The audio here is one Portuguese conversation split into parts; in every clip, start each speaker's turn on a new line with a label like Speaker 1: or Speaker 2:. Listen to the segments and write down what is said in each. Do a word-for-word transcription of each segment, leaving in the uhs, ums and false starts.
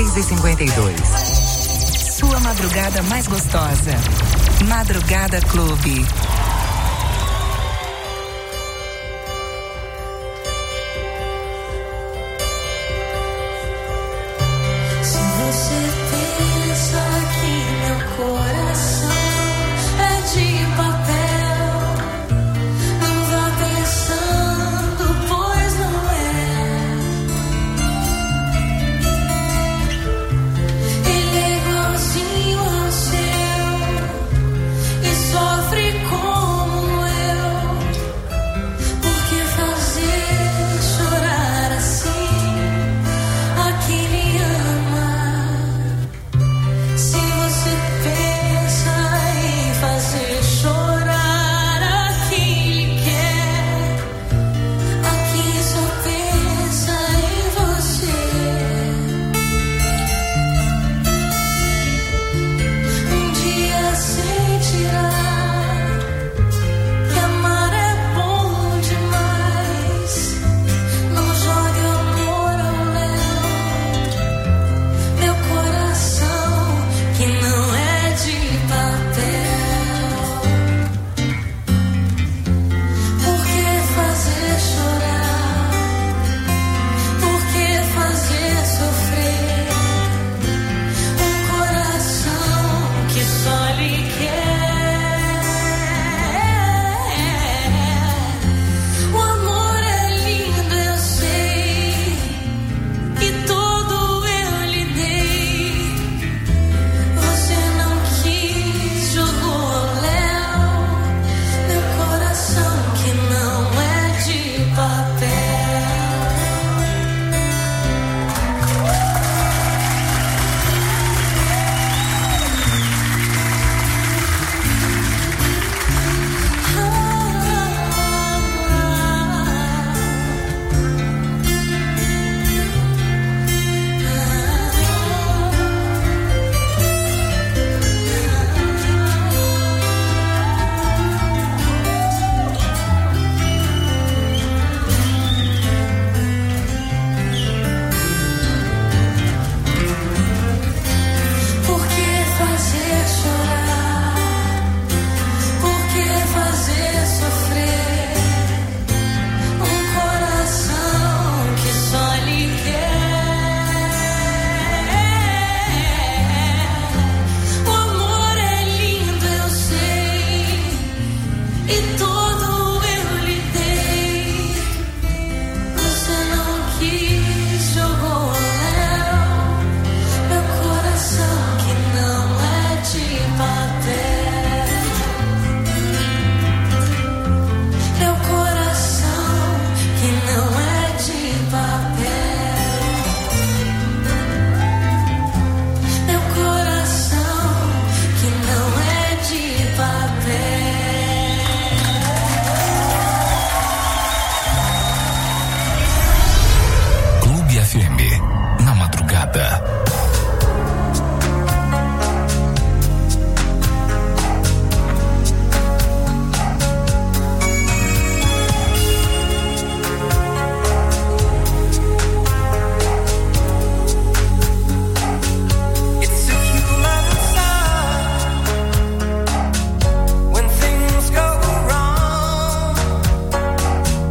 Speaker 1: três e cinquenta e dois. Sua madrugada mais gostosa. Madrugada Clube.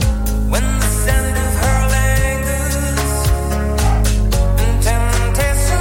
Speaker 2: Temptation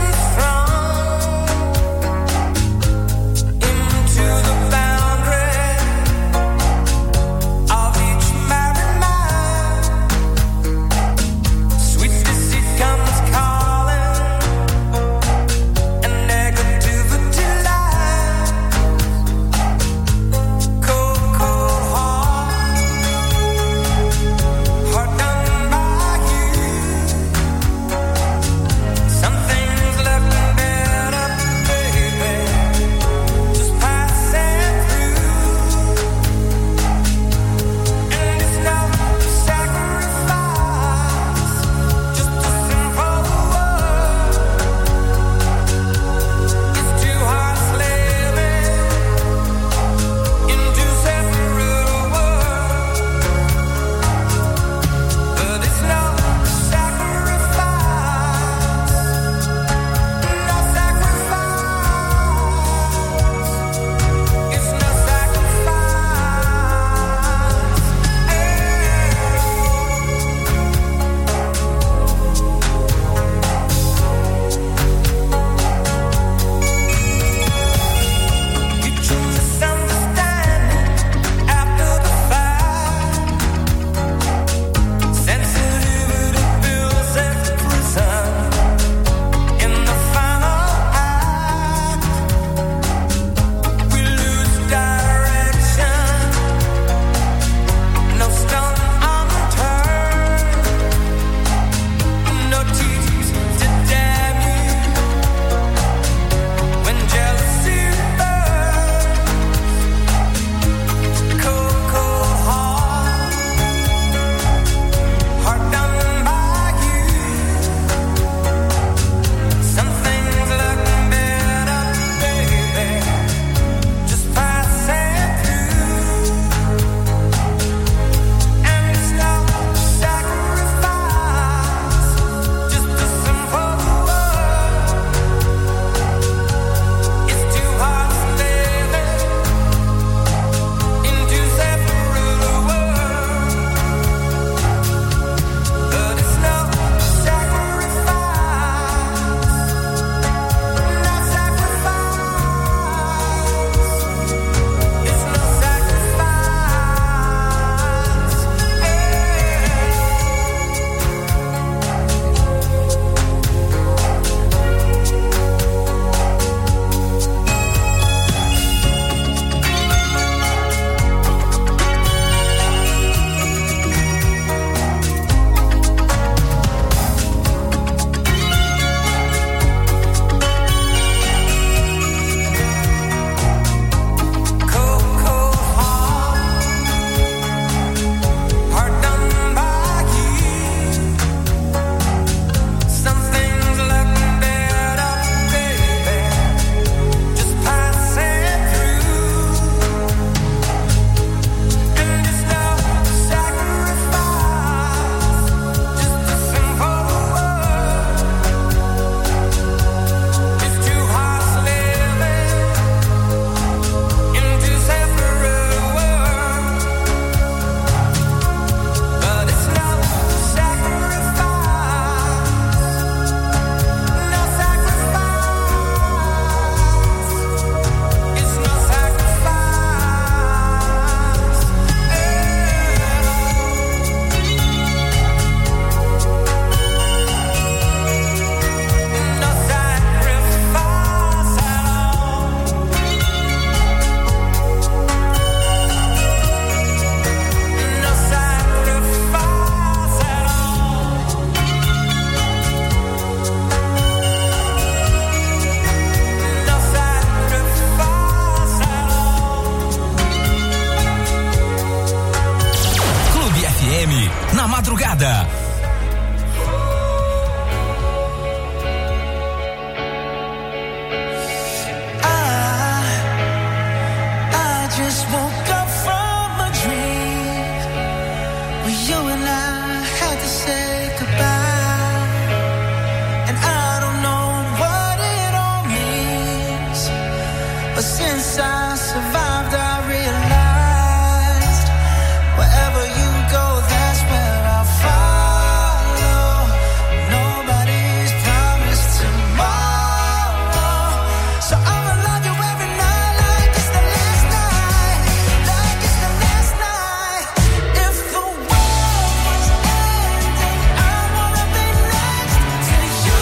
Speaker 2: na madrugada.
Speaker 3: Since I survived, I realized wherever you go, that's where I'll follow. Nobody's promised tomorrow, so I'ma love you every night like it's the last night, like it's the last night. If the world was ending, I wanna be next to you.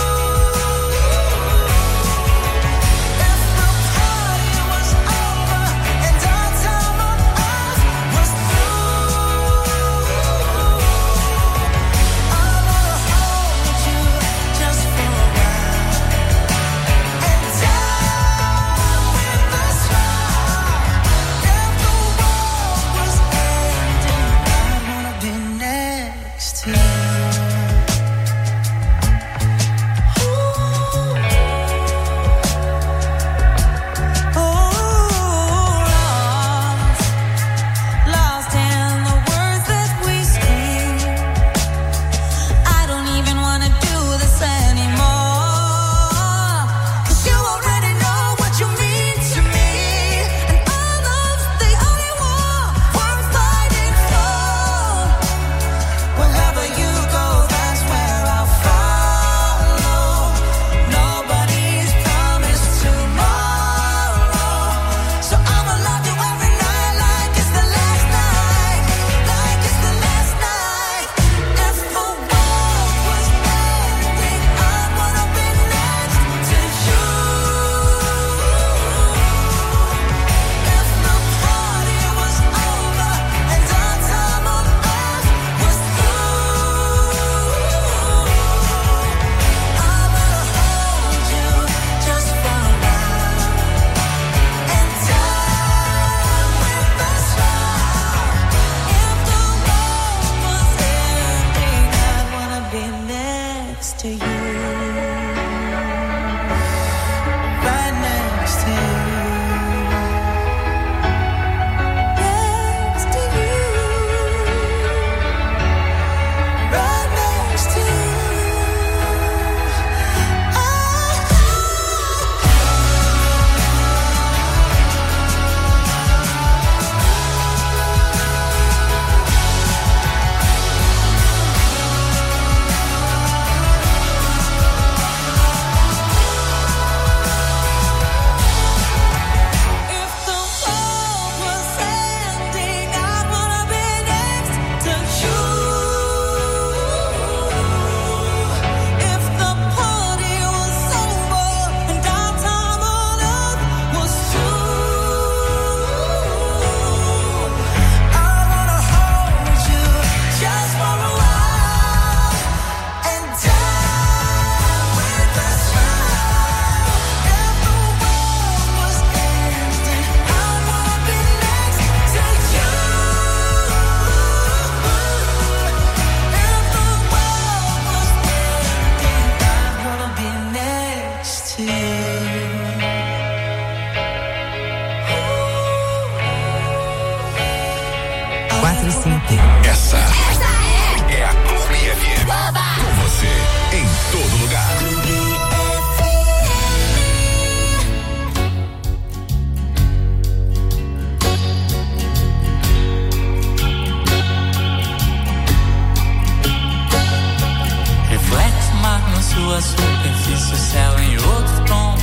Speaker 2: Essa é a Clube F M. Com você em todo lugar.
Speaker 4: Reflete o mar na sua superfície, o céu em outro tom.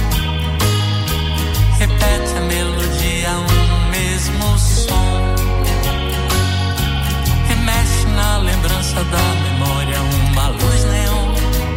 Speaker 4: Repete a melodia, um mesmo som. Remexe na lembrança da memória, uma luz neon.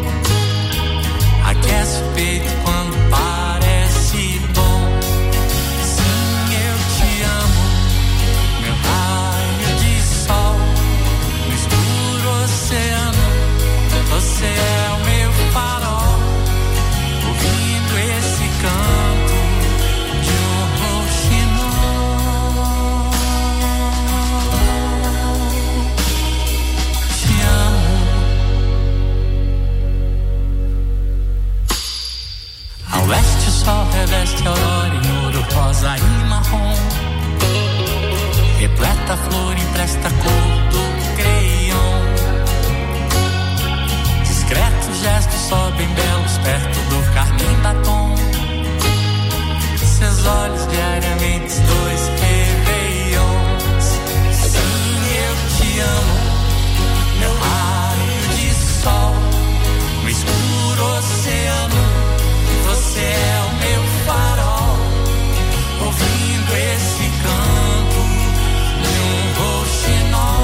Speaker 4: Aquece o peito quando parece bom. Sim, eu te amo, meu raio de sol. No escuro oceano, você é o meu farol. Ouvindo esse canto de um rouxinol. rosa e marrom. Repleta a flor, empresta a cor do creiom. Discretos gestos sobem belos perto do carmim batom. Seus olhos diariamente dois réveillons. Sim, eu te amo, meu raio de sol. No escuro oceano, você é o meu farol. Ouvindo esse canto de um rouxinol.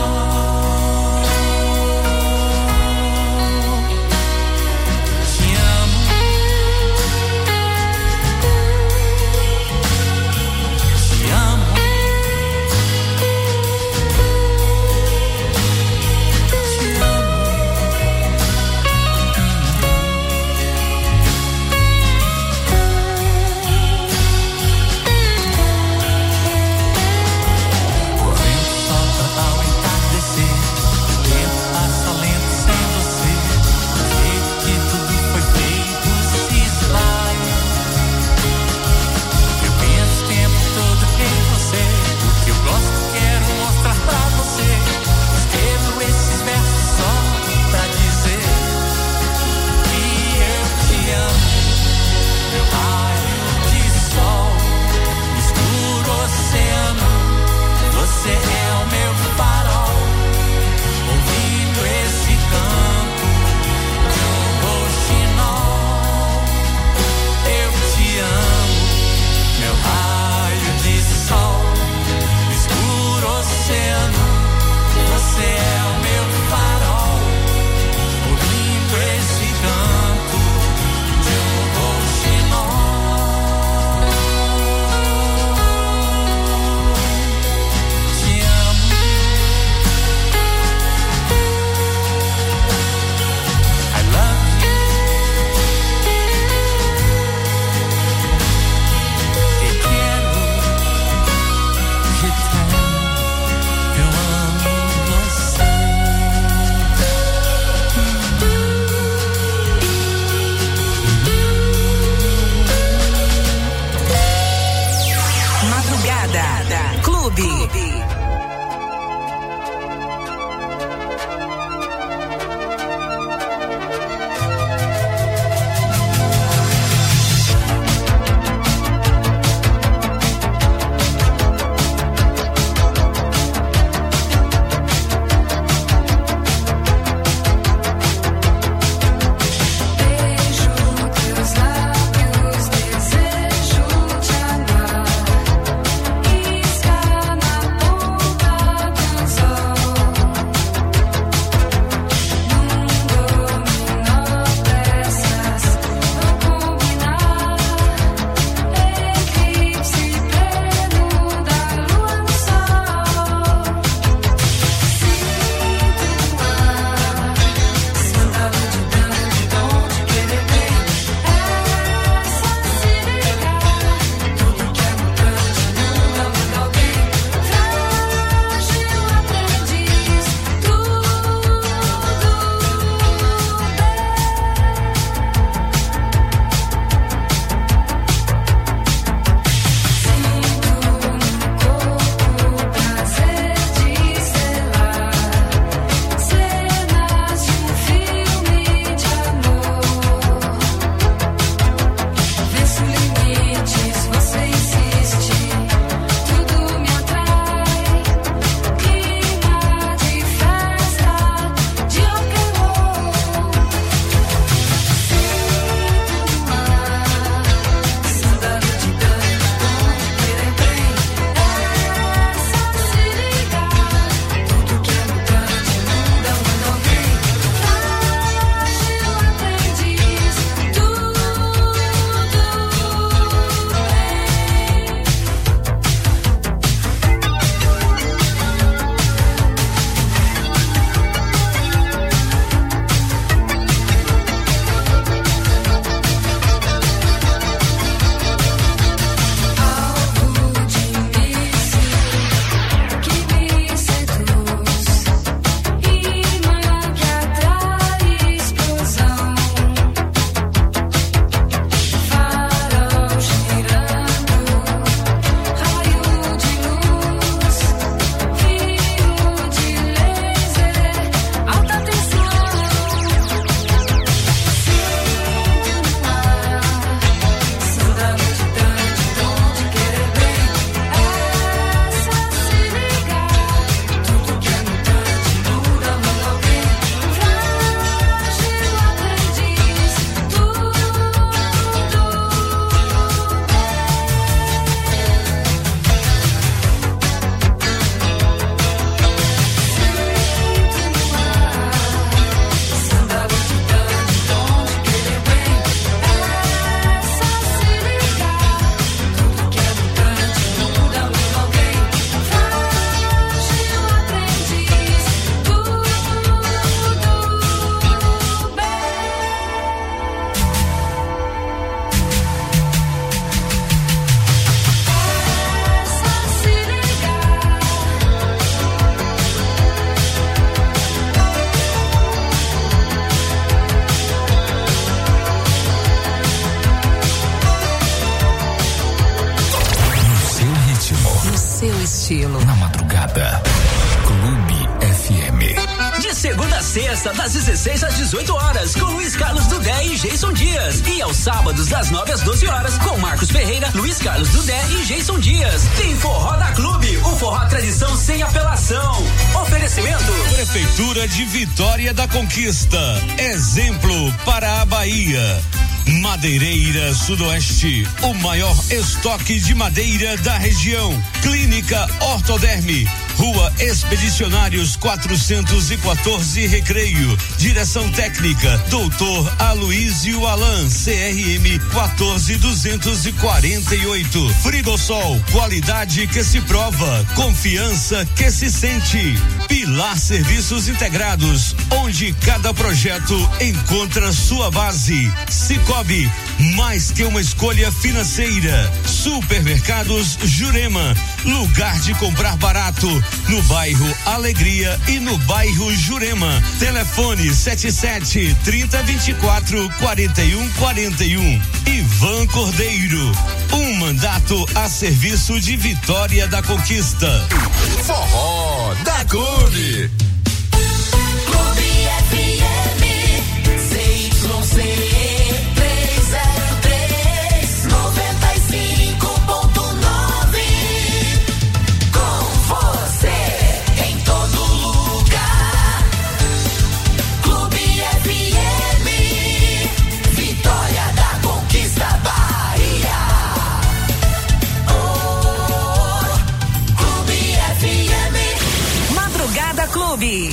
Speaker 5: sexta, das dezesseis às dezoito horas, com Luiz Carlos Dudé e Jason Dias. E aos sábados, das nove às doze horas, com Marcos Ferreira, Luiz Carlos Dudé e Jason Dias. Tem Forró da Clube, o forró tradição sem apelação. Oferecimento:
Speaker 6: Prefeitura de Vitória da Conquista. Exemplo para a Bahia. Madeireira Sudoeste, o maior estoque de madeira da região. Clínica Ortoderme, Rua Expedicionários quatrocentos e quatorze, Recreio. Direção técnica doutor Aloísio Alan, C R M quatorze duzentos e quarenta e oito. Frigosol, qualidade que se prova, confiança que se sente. Pilar Serviços Integrados, onde cada projeto encontra sua base. Cicobi, mais que uma escolha financeira. Supermercados Jurema, lugar de comprar barato, no bairro Alegria e no bairro Jurema. Telefone setenta e sete, trinta, vinte e quatro, quarenta e um, quarenta e um. Ivan Cordeiro, um mandato a serviço de Vitória da Conquista.
Speaker 2: Forró da Clube.
Speaker 3: Clube F M, C Y C.
Speaker 1: Clube.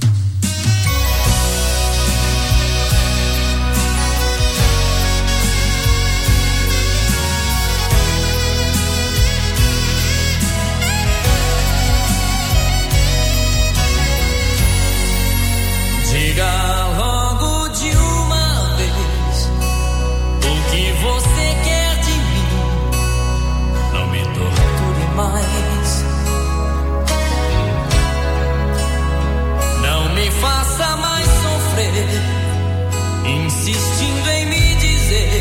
Speaker 4: Diga logo de uma vez o que você quer de mim. Não me torture mais. Não me faça mais sofrer, insistindo em me dizer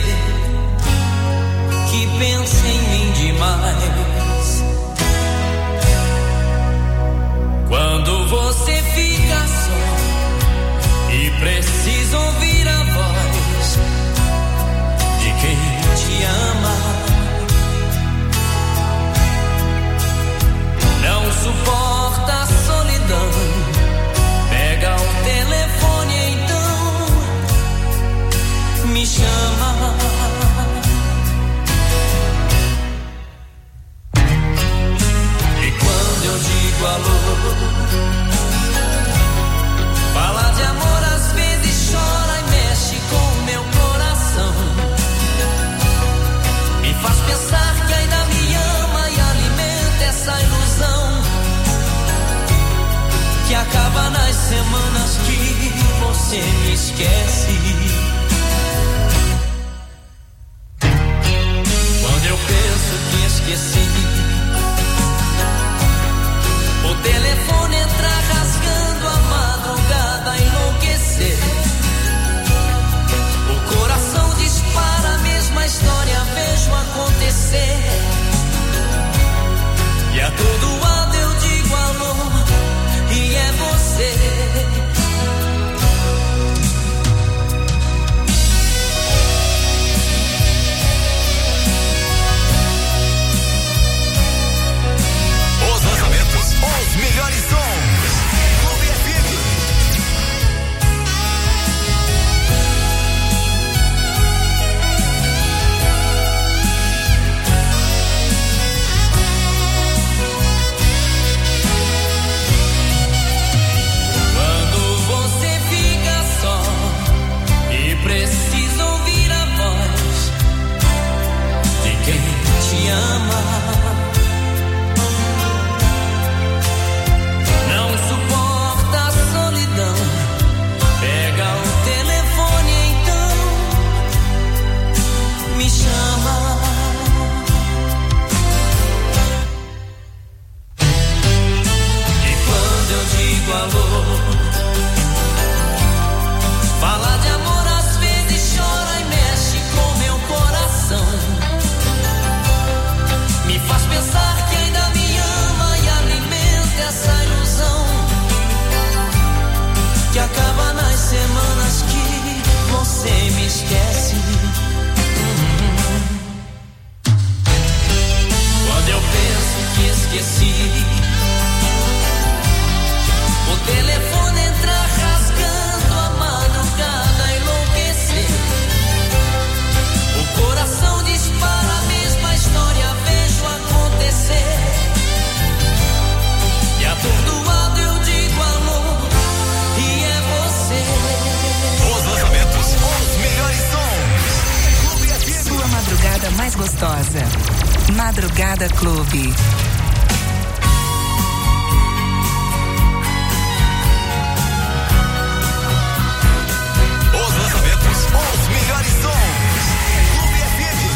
Speaker 4: que pensa em mim demais. Quando você fica só e precisa ouvir a voz de quem te ama, não suporta a solidão. Pega o telefone então, me chama. E quando eu digo alô, fala de amor, às vezes chora e mexe com meu coração. Me faz pensar que ainda me ama e alimenta essa ilusão que acaba nas semanas que você me esquece. Quando eu penso que esqueci, o telefone entra rasgando a madrugada a enlouquecer. O coração dispara a mesma história, vejo acontecer. E a todo lado eu digo alô, e é você.
Speaker 1: madrugada mais gostosa. Madrugada Clube.
Speaker 2: Os lançamentos, os melhores sons. Clube F M.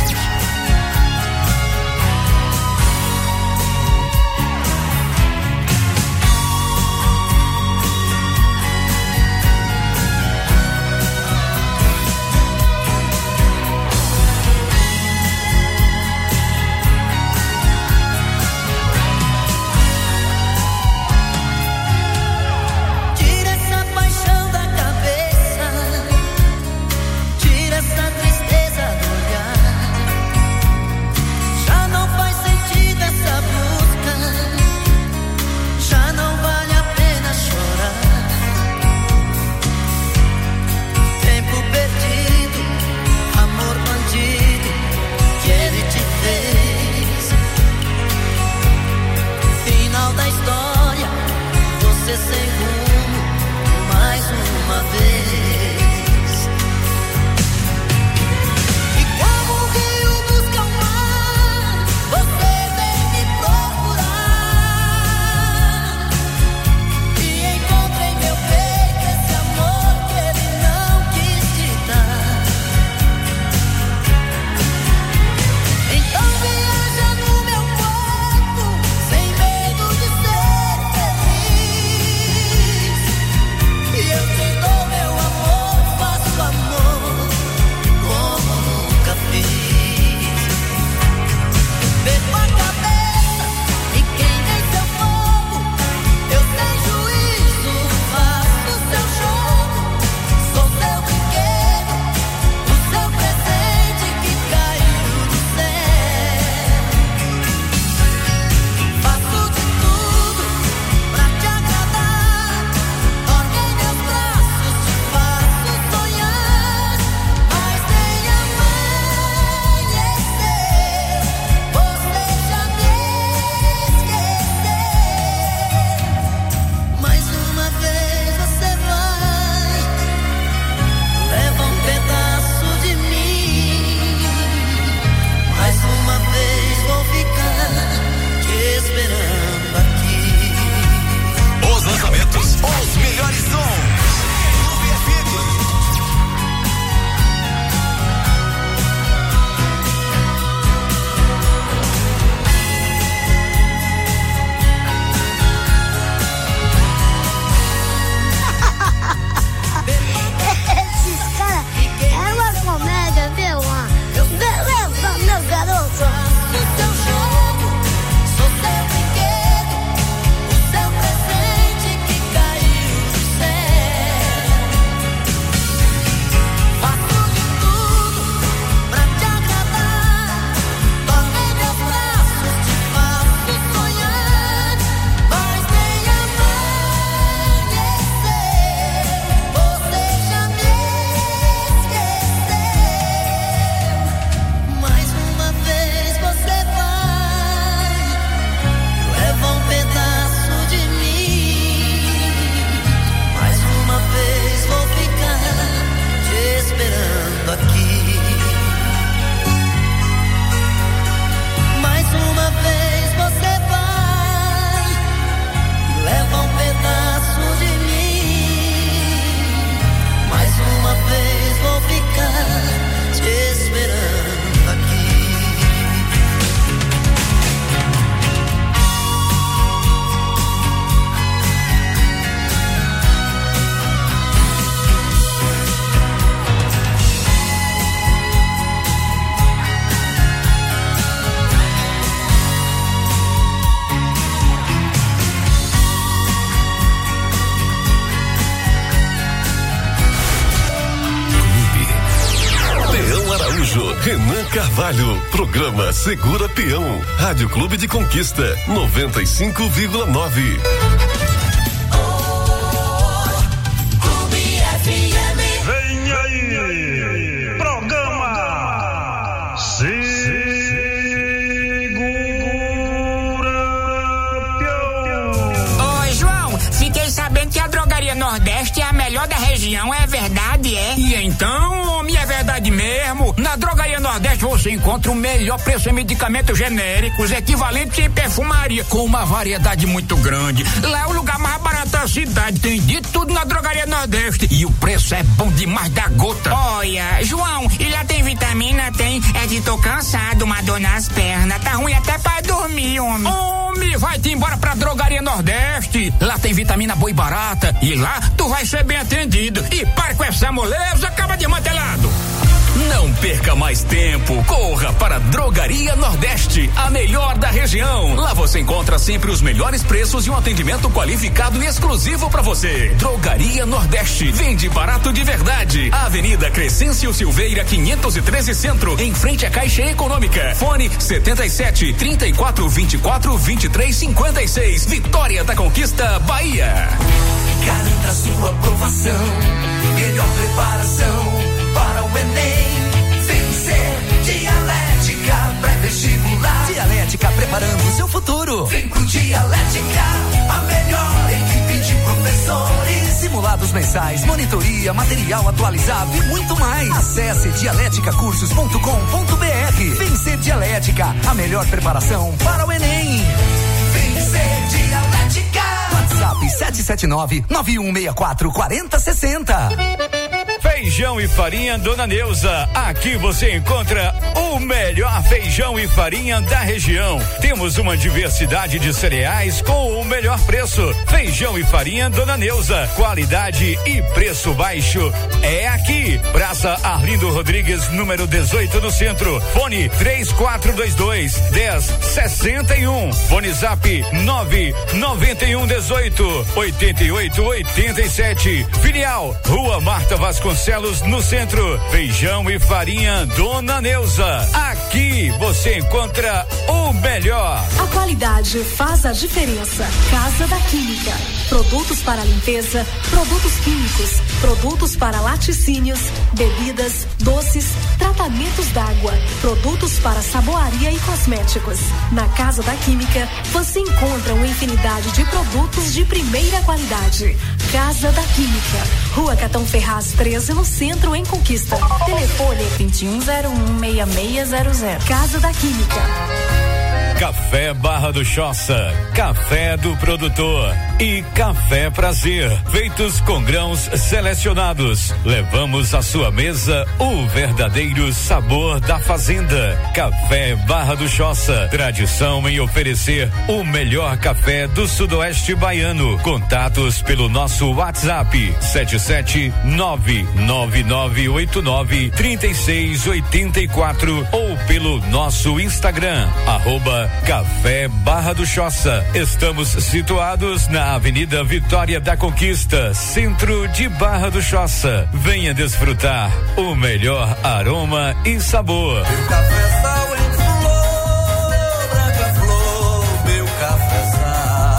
Speaker 7: Renan Carvalho, programa Segura Peão, Rádio Clube de Conquista, noventa e cinco vírgula nove.
Speaker 6: Vem aí, programa Segura Peão.
Speaker 8: Ô, João, fiquei sabendo que a Drogaria Nordeste que é a melhor da região, é verdade, é?
Speaker 9: E então, homem, é verdade mesmo. Na Drogaria Nordeste você encontra o melhor preço em medicamentos genéricos, equivalentes em perfumaria, com uma variedade muito grande. Lá é o lugar mais barato da cidade, tem de tudo na Drogaria Nordeste. E o preço é bom demais da gota.
Speaker 8: Olha, João, e lá tem vitamina? Tem. É de tô cansado, uma dor nas pernas. Tá ruim até pra dormir, homem.
Speaker 9: Homem, vai-te embora pra Drogaria Nordeste. Lá tem vitamina boa e barata. E lá tu vai ser bem atendido. E para com essa moleza, acaba de mantelado.
Speaker 5: Não perca mais tempo. Corra para Drogaria Nordeste, a melhor da região. Lá você encontra sempre os melhores preços e um atendimento qualificado e exclusivo para você. Drogaria Nordeste. Vende barato de verdade. Avenida Crescêncio Silveira, quinhentos e treze Centro, em frente à Caixa Econômica. Fone setenta e sete, trinta e quatro, vinte e quatro, vinte e três, cinquenta e seis. Vitória da Conquista, Bahia.
Speaker 3: Garanta sua aprovação. Melhor preparação para o Enem. Vencer Dialética pré-vestibular.
Speaker 10: Dialética preparando o seu futuro.
Speaker 3: Vem pro Dialética, a melhor equipe de professores.
Speaker 10: Simulados mensais, monitoria, material atualizado e muito mais. Acesse dialética cursos ponto com ponto br. Vencer Dialética, a melhor preparação para o Enem.
Speaker 3: Vencer Dialética.
Speaker 10: WhatsApp sete sete nove, nove um seis quatro, quatro zero seis zero.
Speaker 6: Feijão e farinha Dona Neuza. Aqui você encontra o melhor feijão e farinha da região. Temos uma diversidade de cereais com o melhor preço. Feijão e farinha Dona Neuza. Qualidade e preço baixo é aqui. Praça Arlindo Rodrigues, número dezoito, no centro. Fone três quatro dois dois, dez sessenta e um. Fone Zap nove nove um dezoito, oitenta e oito, oitenta e sete. Filial Rua Marta Vasconcelos, no centro. Feijão e farinha Dona Neuza. Aqui você encontra o melhor.
Speaker 11: A qualidade faz a diferença. Casa da Química. Produtos para limpeza, produtos químicos, produtos para laticínios, bebidas, doces, tratamentos d'água, produtos para saboaria e cosméticos. Na Casa da Química, você encontra uma infinidade de produtos de primeira qualidade. Casa da Química. Rua Catão Ferraz treze, no centro, em Conquista. Telefone vinte e um zero um, seis seis zero zero. Casa da Química.
Speaker 6: Café Barra do Choça, café do produtor e café Prazer, feitos com grãos selecionados. Levamos à sua mesa o verdadeiro sabor da fazenda. Café Barra do Choça, tradição em oferecer o melhor café do sudoeste baiano. Contatos pelo nosso WhatsApp sete sete nove nove nove oito nove, três seis oito quatro ou pelo nosso Instagram, arroba Café Barra do Choça. Estamos situados na Avenida Vitória da Conquista, centro de Barra do Choça. Venha desfrutar o melhor aroma e sabor.
Speaker 3: Meu café sal em flor, branca flor, meu café sal.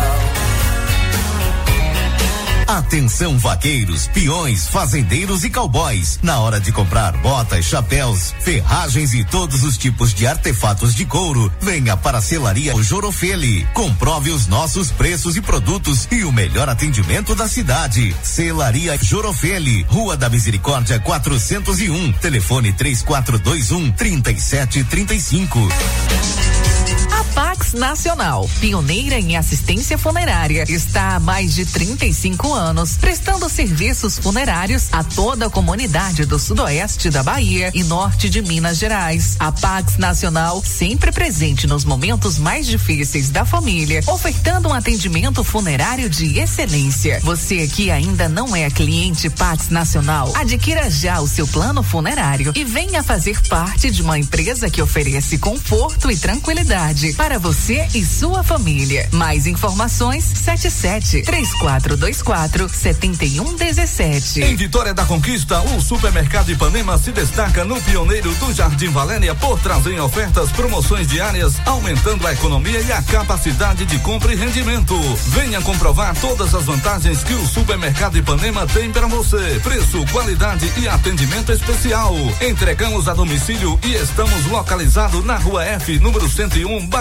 Speaker 12: Atenção vaqueiros, peões, fazendeiros e cowboys. Na hora de comprar botas, chapéus, ferragens e todos os tipos de artefatos de couro, venha para a Selaria Jorofeli. Comprove os nossos preços e produtos e o melhor atendimento da cidade. Selaria Jorofeli, Rua da Misericórdia quatrocentos e um. Telefone três quatro dois um, três sete três cinco.
Speaker 1: A Pax Nacional, pioneira em assistência funerária, está há mais de trinta e cinco anos prestando serviços funerários a toda a comunidade do sudoeste da Bahia e norte de Minas Gerais. A Pax Nacional, sempre presente nos momentos mais difíceis da família, ofertando um atendimento funerário de excelência. Você que ainda não é cliente Pax Nacional, adquira já o seu plano funerário e venha fazer parte de uma empresa que oferece conforto e tranquilidade para você e sua família. Mais informações sete sete, três quatro dois quatro, sete um um sete.
Speaker 13: Em Vitória da Conquista, o Supermercado Ipanema se destaca no pioneiro do Jardim Valéria por trazer ofertas, promoções diárias, aumentando a economia e a capacidade de compra e rendimento. Venha comprovar todas as vantagens que o Supermercado Ipanema tem para você. Preço, qualidade e atendimento especial. Entregamos a domicílio e estamos localizados na Rua F, número cento e um, bairro Jardim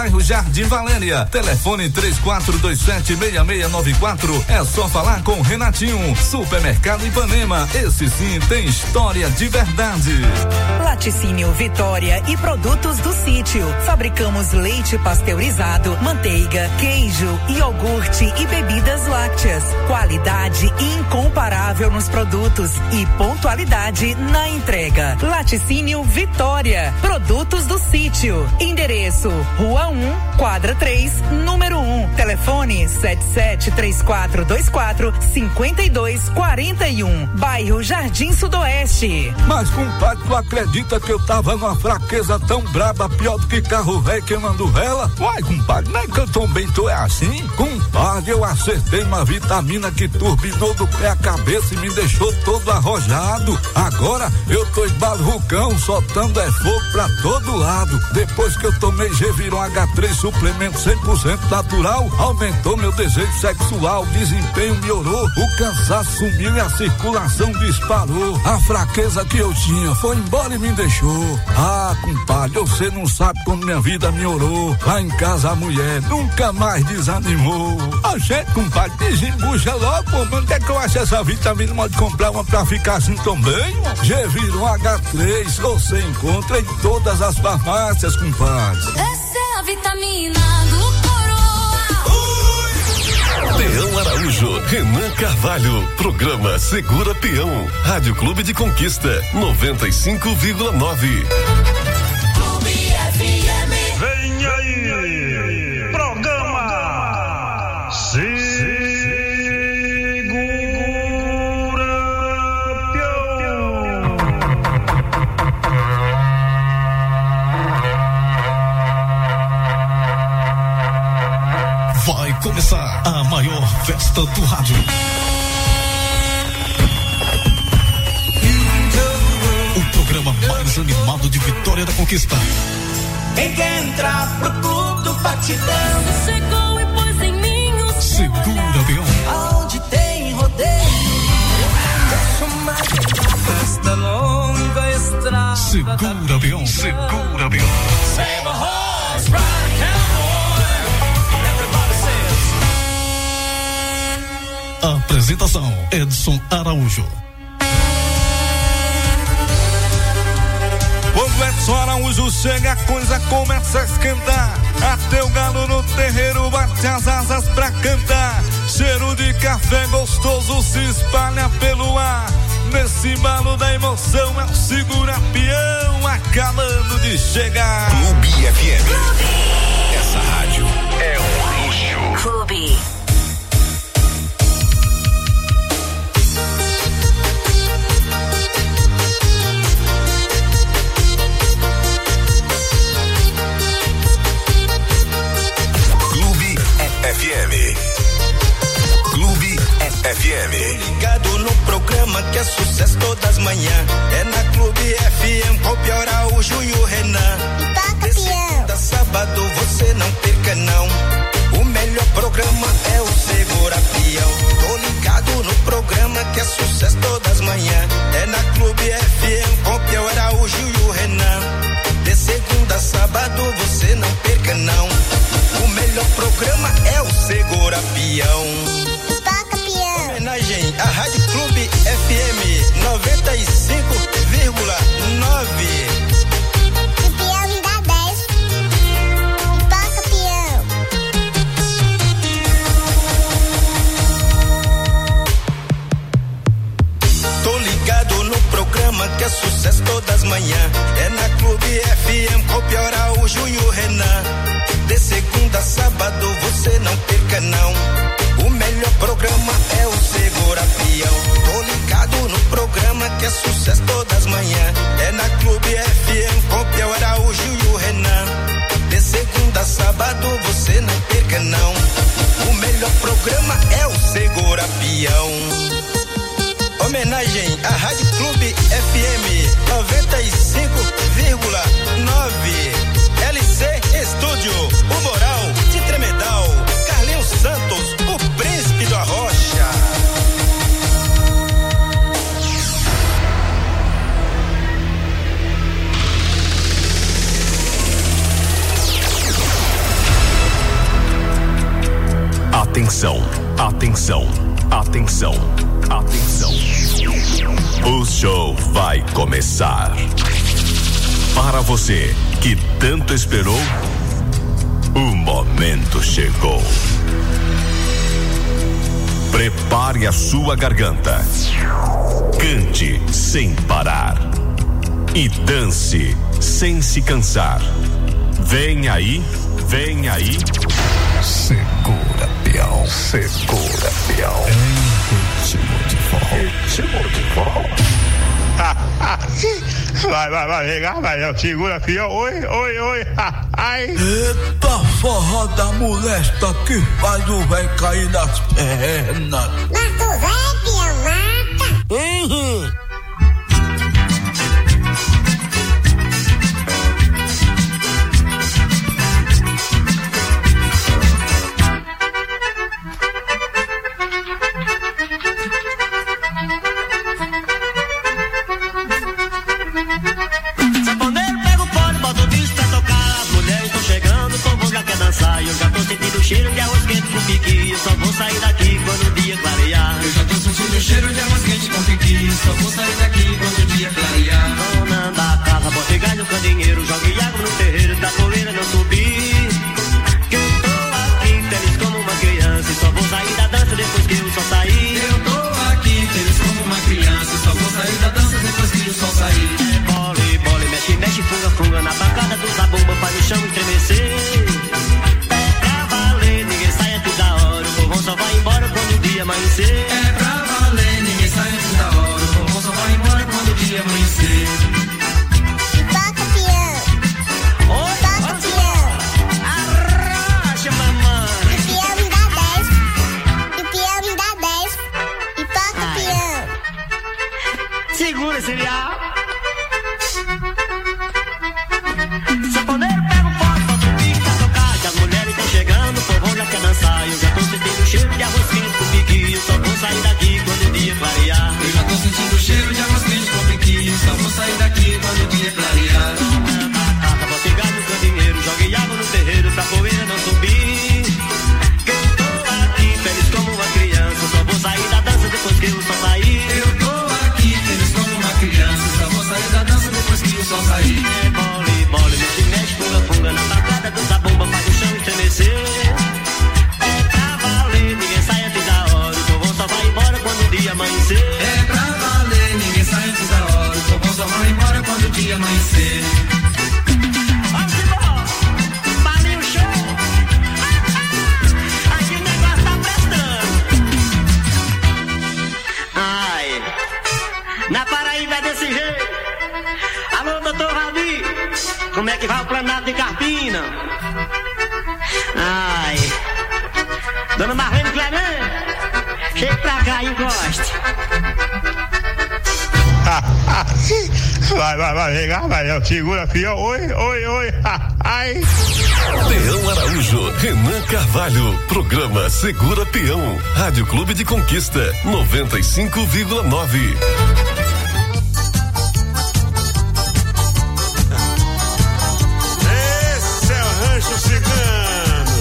Speaker 13: Jardim Valênia. Telefone três quatro dois sete, seis seis nove quatro. É só falar com Renatinho. Supermercado Ipanema. Esse sim tem história de verdade.
Speaker 14: Laticínio Vitória e produtos do sítio. Fabricamos leite pasteurizado, manteiga, queijo, iogurte e bebidas lácteas. Qualidade incomparável nos produtos e pontualidade na entrega. Laticínio Vitória. Produtos do sítio. Endereço: Rua um, quadra três, número um. Telefone sete sete três quatro dois quatro, cinco dois quatro um. Bairro Jardim Sudoeste.
Speaker 15: Mas, compadre, tu acredita que eu tava numa fraqueza tão braba, pior do que carro velho queimando vela? Uai, compadre, não é que eu também tô é assim? Compadre, eu acertei uma vitamina que turbinou do pé à cabeça e me deixou todo arrojado. Agora eu tô esbalrucão, soltando é fogo pra todo lado. Depois que eu tomei Geviron H três, suplemento cem por cento natural, aumentou meu desejo sexual, desempenho melhorou, o cansaço sumiu e a circulação disparou. A fraqueza que eu tinha foi embora e me deixou. Ah, compadre, você não sabe como minha vida melhorou. Lá em casa a mulher nunca mais desanimou. A gente, compadre, desembucha logo, pô, onde é que eu acho essa vitamina? Pode comprar uma pra ficar assim também? Geviron H três, você encontra em todas as farmácias, compadre.
Speaker 16: Essa é a vitamina do
Speaker 7: Peão Araújo, Renan Carvalho, programa Segura Peão, Rádio Clube de Conquista, noventa e cinco vírgula nove.
Speaker 3: Clube F M.
Speaker 17: Vem aí, programa Segura Peão.
Speaker 6: Vai começar a maior festa do rádio. O programa mais animado de Vitória da Conquista.
Speaker 3: Quem quer entrar pro clube do batidão?
Speaker 16: Você chegou e pôs em mim o seu
Speaker 6: Segura, Peão.
Speaker 3: Aonde tem rodeio, deixa uma festa longa estrada.
Speaker 6: Segura, Peão. Segura, Peão.
Speaker 3: Save a horse, ride cowboy. Everybody says.
Speaker 6: Apresentação: Edson Araújo.
Speaker 15: Quando Edson Araújo chega, a coisa começa a esquentar. Até o galo no terreiro bate as asas pra cantar. Cheiro de café gostoso se espalha pelo ar. Nesse embalo da emoção é o Segura Peão acabando de chegar.
Speaker 2: Clube F M. Essa rádio é um luxo.
Speaker 16: Clube.
Speaker 2: F M. Clube F M.
Speaker 3: Ligado no programa que é sucesso todas as manhãs. É na Clube F M com o Pior Araújo e o Renan.
Speaker 18: E toca, Peão.
Speaker 3: Da sábado você não perca não. O melhor programa é o Segura Peão. Tô ligado no programa que é sucesso todas as manhãs. É na Clube F M com o Pior Araújo e o Renan. De segunda a sábado você não perca não. O melhor programa é o Segura Peão.
Speaker 18: Toca, Peão.
Speaker 3: Homenagem à Rádio Clube F M noventa e cinco vírgula nove.
Speaker 18: O Peão me dá dez. Toca, Peão.
Speaker 3: Tô ligado no programa que é sucesso todas as manhãs. É na Clube F M com o Pior Araújo e o Renan. De segunda a sábado você não perca não. O melhor programa é o Segura Peão. Tô ligado no programa que é sucesso todas as manhãs. É na Clube F M com o Piau Araújo e o Renan. De segunda a sábado você não perca não. O melhor programa é o Segura Peão. Homenagem à Rádio Clube F M noventa e cinco vírgula nove. L C Estúdio, o Moral de Tremedal, Carlinhos Santos, o Príncipe da Rocha.
Speaker 7: Atenção, atenção, atenção, atenção. O show vai começar. Para você que tanto esperou, o momento chegou. Prepare a sua garganta. Cante sem parar. E dance sem se cansar. Vem aí, vem aí.
Speaker 15: Segura, peão, segura, peão. Em ritmo de forró, ritmo de forró.
Speaker 17: Vai, vai, vai, regar, vai, segura, peão. Oi, oi, oi. Ai.
Speaker 19: Eita, forró da molesta que faz o véi cair das pernas.
Speaker 18: Mas tu vai, peão, mata.
Speaker 19: Uhum.
Speaker 20: Eu já tô sentindo cheiro de arroz quente com piqui. Eu só vou sair daqui quando o dia clarear. Eu já tô sentindo cheiro de arroz quente com piqui. Eu só vou sair daqui quando o dia clarear. Dona da casa, bota galho no candeeiro. Jogue água no terreiro, da poeira não subir. Que eu tô aqui feliz como uma criança. E só vou sair da dança depois que o sol sair. Eu tô aqui feliz como uma criança. E só vou sair da dança depois que o sol sair. É bole, bole, mexe, mexe, funga, funga. Na bancada do zabumba faz o chão estremecer. Só vai embora quando o dia amanhecer. É pra valer, ninguém sai antes da hora. O povão só vai embora quando o dia amanhecer.
Speaker 18: Pipoca, peão.
Speaker 20: Oi,
Speaker 18: pipoca, peão.
Speaker 20: Arrocha, mamãe.
Speaker 18: O peão me dá dez. O peão me dá dez. Pipoca, ai, peão.
Speaker 20: Segura esse real. Saponeiro, pega o pote, bota o pique pra tocar. Que as mulheres estão chegando, o povão já quer dançar. Eu já tô sentindo cheiro de arroz quente com piqui. Eu só vou sair daqui quando o dia clarear. Eu já tô sentindo cheiro de arroz quente com piqui. Eu só vou sair daqui quando o dia clarear. Casa, bota galho no candeeiro. Jogue água no terreiro pra poeira não subir. Que eu tô aqui feliz como uma criança. Só vou sair da dança depois que o sol sair. Eu tô aqui feliz como uma criança. Só vou sair da dança depois que o sol sair. É bole, bole, mexe, mexe, funga, funga. Na bancada do zabumba faz o chão estremecer. Amanhecer. É pra valer, ninguém sai antes da hora. O povão só vai embora quando o dia amanhecer. Vamos embora, valeu o show. Aqui o negócio tá prestando. Ai, na Paraíba é desse jeito. Alô, doutor Valdir, como é que vai o planado de Carpina? Ai, dona Marlene Clemente, chega pra cá e encoste.
Speaker 17: Vai, vai, vai, regar, vai, segura, fiel. Oi, oi, oi. Ai.
Speaker 7: Peão Araújo, Renan Carvalho, programa Segura Peão, Rádio Clube de Conquista, noventa e cinco vírgula nove.
Speaker 17: Esse é o Rancho Cigano.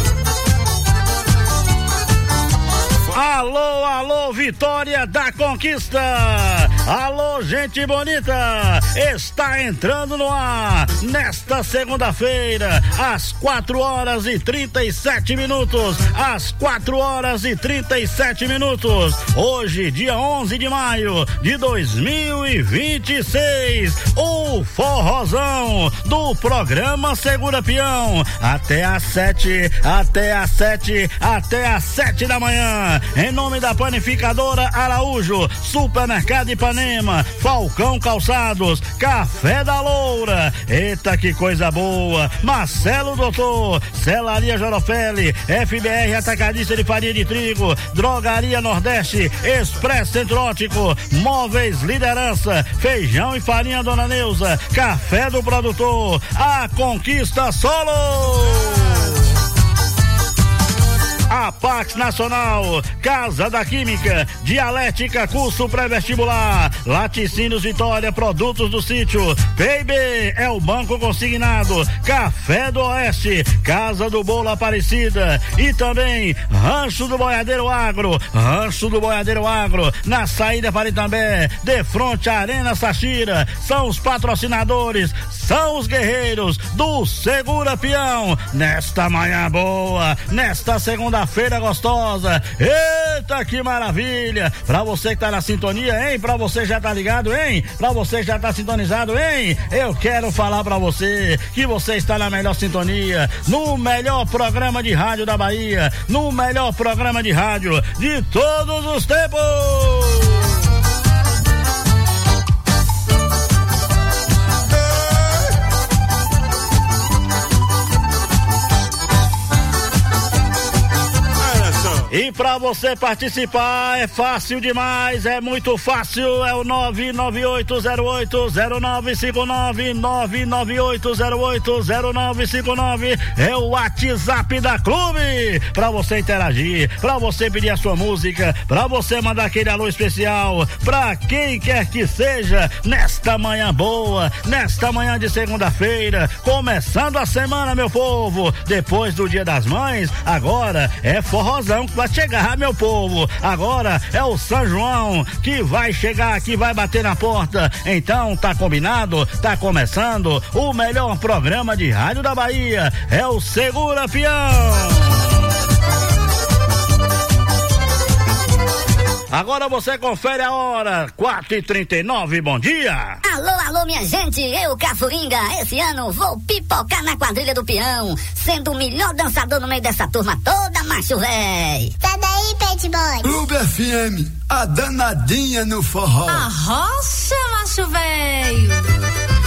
Speaker 21: Alô, alô, Vitória da Conquista! Alô, gente bonita! Está entrando no ar nesta segunda-feira, às quatro horas e trinta e sete minutos. Às quatro horas e trinta e sete minutos. Hoje, dia onze de maio de dois mil e vinte e seis. O forrozão do programa Segura Peão. Até às sete, até às sete, até às sete da manhã. Em nome da Panificadora Araújo, Supermercado Ipanema, Falcão Calçados, Café da Loura. Eita, que coisa boa! Marcelo Doutor, Celaria Jorofeli, F B R Atacadista de Farinha de Trigo, Drogaria Nordeste, Expresso Centro Óptico, Móveis Liderança, Feijão e Farinha Dona Neuza, Café do Produtor, a Conquista Solo. A Pax Nacional, Casa da Química, Dialética, curso pré-vestibular, Laticínios Vitória, produtos do sítio, P I B é o Banco Consignado, Café do Oeste, Casa do Bolo Aparecida e também Rancho do Boiadeiro Agro, Rancho do Boiadeiro Agro, na saída para Itambé, de frente à Arena Sachira, são os patrocinadores, são os guerreiros do Segura Peão, nesta manhã boa, nesta segunda-feira gostosa. Eita, que maravilha! Pra você que tá na sintonia, hein? Pra você já tá ligado, hein? Pra você já tá sintonizado, hein? Eu quero falar pra você que você está na melhor sintonia, no melhor programa de rádio da Bahia, no melhor programa de rádio de todos os tempos. E pra você participar é fácil demais, é muito fácil, é o nove nove oito zero oito zero nove cinco nove, nove nove oito zero oito zero nove cinco nove, é o WhatsApp da Clube, pra você interagir, pra você pedir a sua música, pra você mandar aquele alô especial, pra quem quer que seja, nesta manhã boa, nesta manhã de segunda-feira, começando a semana, meu povo, depois do Dia das Mães, agora é forrozão que vai chegar, meu povo. Agora é o São João que vai chegar, que vai bater na porta. Então tá combinado, tá começando o melhor programa de rádio da Bahia. É o Segura Peão. Agora você confere a hora, quatro e trinta e nove, bom dia!
Speaker 4: Alô, alô, minha gente, eu, Cafuringa, esse ano vou pipocar na quadrilha do peão, sendo o melhor dançador no meio dessa turma toda, macho véi!
Speaker 18: Sai daí, Pet Boy!
Speaker 19: Clube F M, a danadinha no forró!
Speaker 22: A rocha, macho velho!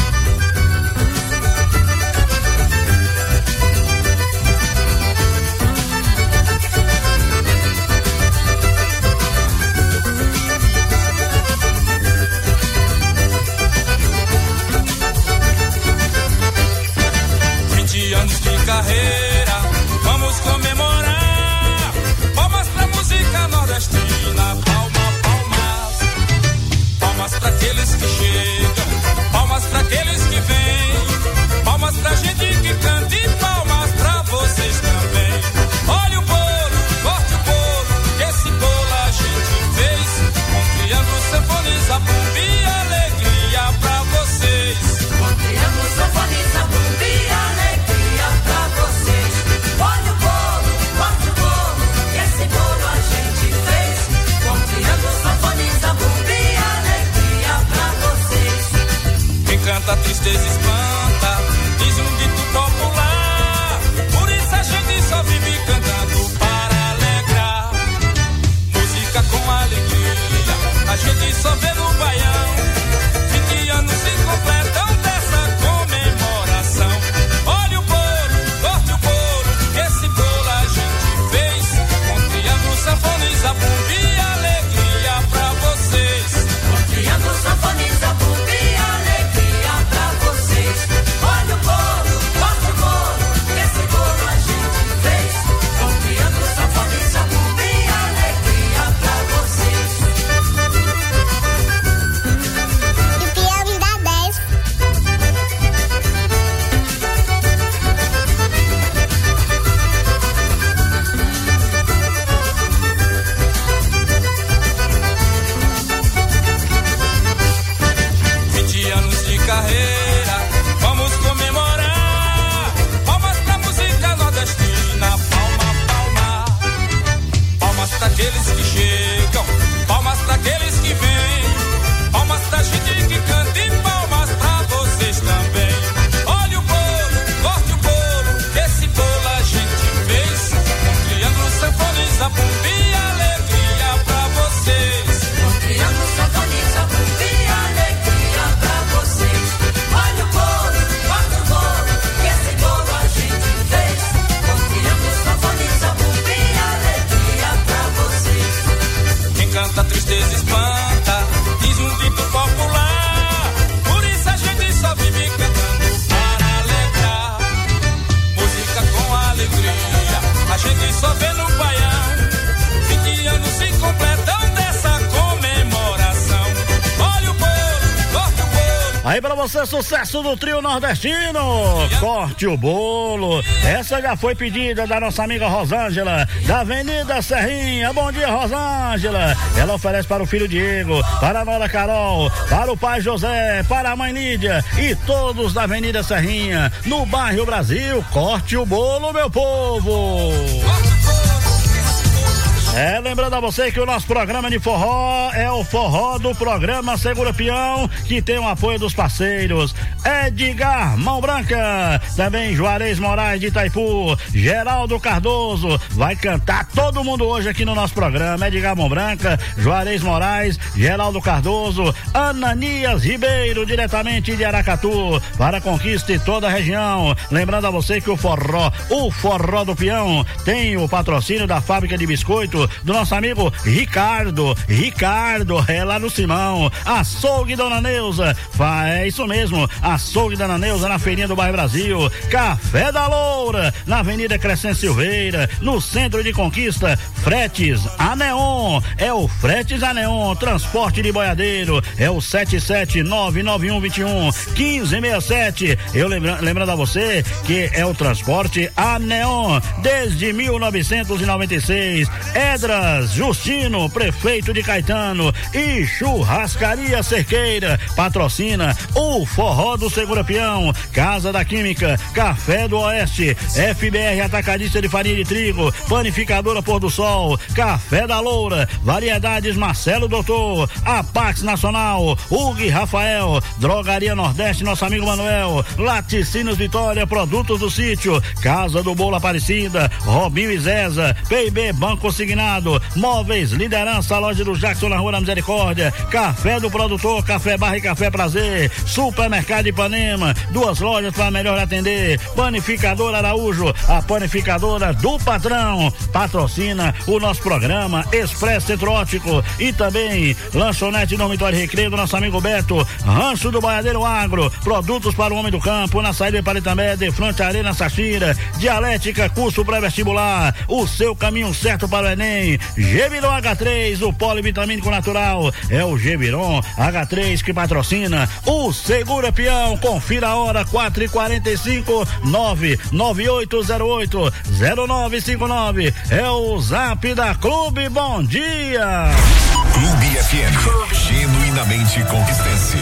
Speaker 3: Anos de carreira, vamos comemorar. Palmas pra música nordestina, palma, palmas. Palmas pra aqueles que chegam, palmas pra aqueles que vêm. Palmas pra gente que canta e palmas pra vocês também. Olha o bolo, corte o bolo, que esse bolo a gente fez. Com triângulo, sanfoniza, bomba e alegria pra vocês. Com triângulo, sanfoniza, bomba e alegria. Olha o bolo, corta o bolo, que esse bolo a gente fez. Com triângulo, sanfoniza, bomba e alegria pra vocês. Quem canta tristeza espanta, diz um dito popular. Por isso a gente só vive cantando para alegrar. Música com alegria, a gente só vê no baião. vinte anos se completam dessa comemoração. Olha o bolo, corte o bolo, que esse bolo a gente fez. Com triângulo, sanfoniza, bomba e alegria pra vocês. Com triângulo, sanfoniza, bomba e alegria pra vocês. Olha o bolo,
Speaker 21: Aí pra você, sucesso do trio nordestino. Corte o bolo. Essa já foi pedida da nossa amiga Rosângela, da Avenida Serrinha. Bom dia, Rosângela. Ela oferece para o filho Diego, para a nora Carol, para o pai José, para a mãe Lídia e todos da Avenida Serrinha, no bairro Brasil. Corte o bolo, meu povo. É, lembrando a você que o nosso programa de forró é o forró do programa Segura Peão, que tem o apoio dos parceiros Edgar Mão Branca, também Juarez Moraes de Itaipu, Geraldo Cardoso, vai cantar todo mundo hoje aqui no nosso programa. Edgar Mão Branca, Juarez Moraes, Geraldo Cardoso, Ananias Ribeiro, diretamente de Aracatu, para conquista de toda a região. Lembrando a você que o forró, o forró do peão, tem o patrocínio da fábrica de biscoito do nosso amigo Ricardo, Ricardo, é lá no Simão, açougue Dona Neuza, é isso mesmo, açougue Dona Neuza na feirinha do bairro Brasil, Café da Loura, na Avenida Crescente Silveira, no centro de Conquista, fretes a Neon, é o fretes a Neon, transporte de boiadeiro, é o sete sete nove nove um dois um um cinco seis sete, eu lembra, lembrando a você que é o transporte a Neon, desde mil novecentos e noventa e seis, é Pedras Justino, prefeito de Caetano, e Churrascaria Cerqueira, patrocina o forró do Segura Peão, Casa da Química, Café do Oeste, F B R Atacadista de Farinha de Trigo, Panificadora Pôr do Sol, Café da Loura, Variedades Marcelo Doutor, Apax Nacional, Hugo Rafael, Drogaria Nordeste, nosso amigo Manuel, Laticínios Vitória, Produtos do Sítio, Casa do Bolo Aparecida, Robinho e Zeza, P I B Banco Signado, Móveis Liderança, loja do Jackson na Rua da Misericórdia, Café do Produtor, Café Barra e Café Prazer, Supermercado Ipanema, duas lojas para melhor atender, Panificadora Araújo, a panificadora do patrão, patrocina o nosso programa Expresso Centro Óptico e também Lanchonete Dormitório Recreio do nosso amigo Beto, Rancho do Boiadeiro Agro, produtos para o homem do campo, na saída para Itambé, de frente à Arena Sachira, Dialética, curso pré-vestibular, o seu caminho certo para o Enem, Geviron H três, o polivitamínico natural, é o Geviron H três que patrocina o Segura Peão. Confira a hora, quatro e quarenta e cinco, nove nove oito zero oito zero nove cinco nove, é o Zap da Clube. Bom dia!
Speaker 2: Clube F M, genuinamente conquistense.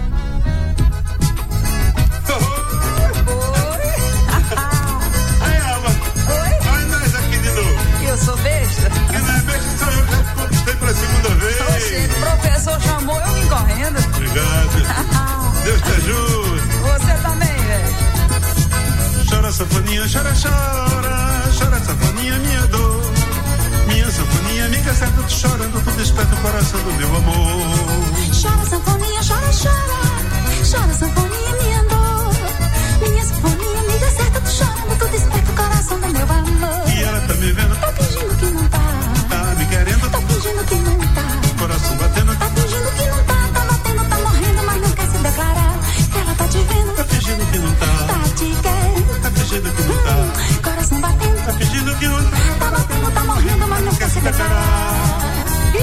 Speaker 8: Eu sou besta?
Speaker 9: Quem não é besta sou eu, já conquistei pela segunda vez.
Speaker 8: Oxe, o professor chamou, eu vim correndo.
Speaker 9: Obrigado. Deus te ajude.
Speaker 8: Você também, velho.
Speaker 9: Chora, sanfoninha, chora, chora. Chora, sanfoninha, minha dor. Minha sanfoninha, amiga certa, tu chorando, tu desperta o coração do meu amor.
Speaker 8: Chora, sanfoninha, chora, chora. Chora, sanfoninha, minha dor. Minha sanfoninha, amiga certa, tu chorando, tu desperta o coração do meu amor.
Speaker 9: E ela tá me vendo,
Speaker 8: tá fingindo que não tá.
Speaker 9: Tá me querendo,
Speaker 8: tá fingindo que não tá.
Speaker 9: Coração batendo,
Speaker 8: tá fingindo que não tá. Tá batendo, tá morrendo, mas não quer se declarar. Ela tá te vendo,
Speaker 9: tá fingindo que não tá.
Speaker 8: Tá te querendo,
Speaker 9: tá fingindo que não tá.
Speaker 8: Hum, coração batendo,
Speaker 9: tá fingindo que não tá.
Speaker 8: Tá batendo, tá morrendo, mas não quer se declarar.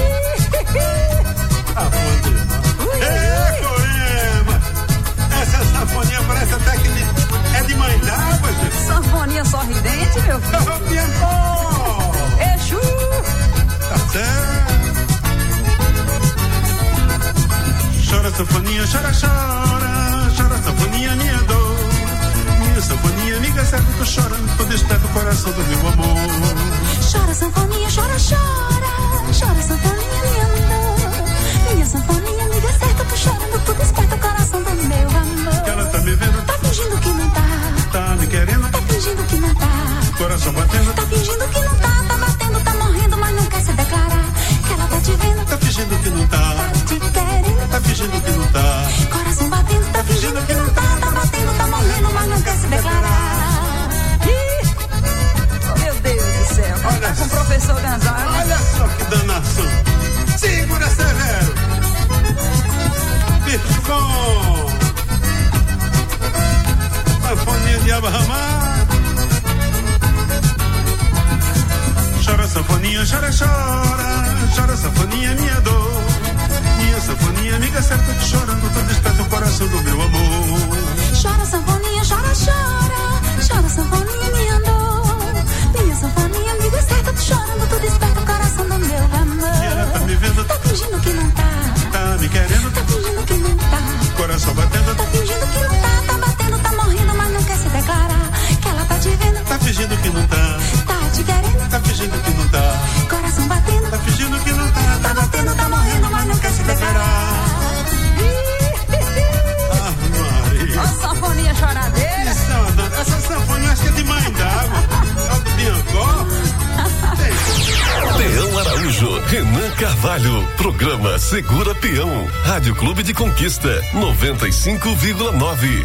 Speaker 9: Ah, é, Corema! Essa sanfoninha parece até que de, é de mãe d'água, gente.
Speaker 8: Sanfoninha sorridente, meu filho. Exu!
Speaker 9: Tá certo. Chora, sanfoninha, chora, chora. Chora, sanfoninha, minha dor. Minha sanfoninha, amiga certa, tô chorando, tô desperto o coração do meu amor.
Speaker 8: Chora, sanfoninha, chora, chora. Chora, sanfoninha, minha dor. Minha sanfoninha, amiga certa, tô chorando, tô desperto o coração do meu amor.
Speaker 9: Que ela tá me vendo,
Speaker 8: tá fingindo que não tá.
Speaker 9: Tá me querendo,
Speaker 8: tá fingindo que não tá.
Speaker 9: Coração batendo,
Speaker 8: tá fingindo que não tá. Tá batendo, tá morrendo, mas não quer se declarar. Que ela tá te vendo,
Speaker 9: tá fingindo que não tá.
Speaker 8: Tá te querendo,
Speaker 9: tá fingindo que não tá.
Speaker 8: Coração batendo, tá fingindo que não tá. Tá batendo, tá morrendo, mas não quer se declarar. Ih, meu Deus do céu. Olha, tá com o professor Gonzaga.
Speaker 9: Olha só que danação. Segura, Severo. Bicho bom. Sanfoninha de Abrahamar. Chora, sanfoninha, chora, chora. Chora, sanfoninha, minha dor. Minha sanfoninha, amiga certa, tô chorando, tô desperto o coração do meu tá só batendo.
Speaker 8: Tá fingindo que não tá, tá batendo, tá morrendo, mas não quer se declarar. Que ela tá te vendo,
Speaker 9: tá fingindo que não tá.
Speaker 8: Tá te querendo,
Speaker 9: tá fingindo que não tá.
Speaker 8: Coração batendo,
Speaker 9: tá fingindo que não tá.
Speaker 8: Tá batendo, tá morrendo, mas não quer se declarar.
Speaker 9: Ah, Maria.
Speaker 8: Ó, sanfoninha choradeira.
Speaker 9: Isso, essa sanfoninha acho que é de mãe d'água. Alto Biancó.
Speaker 7: Peão Araújo, Renan Carvalho, programa Segura Peão, Rádio Clube de Conquista, noventa e cinco vírgula nove.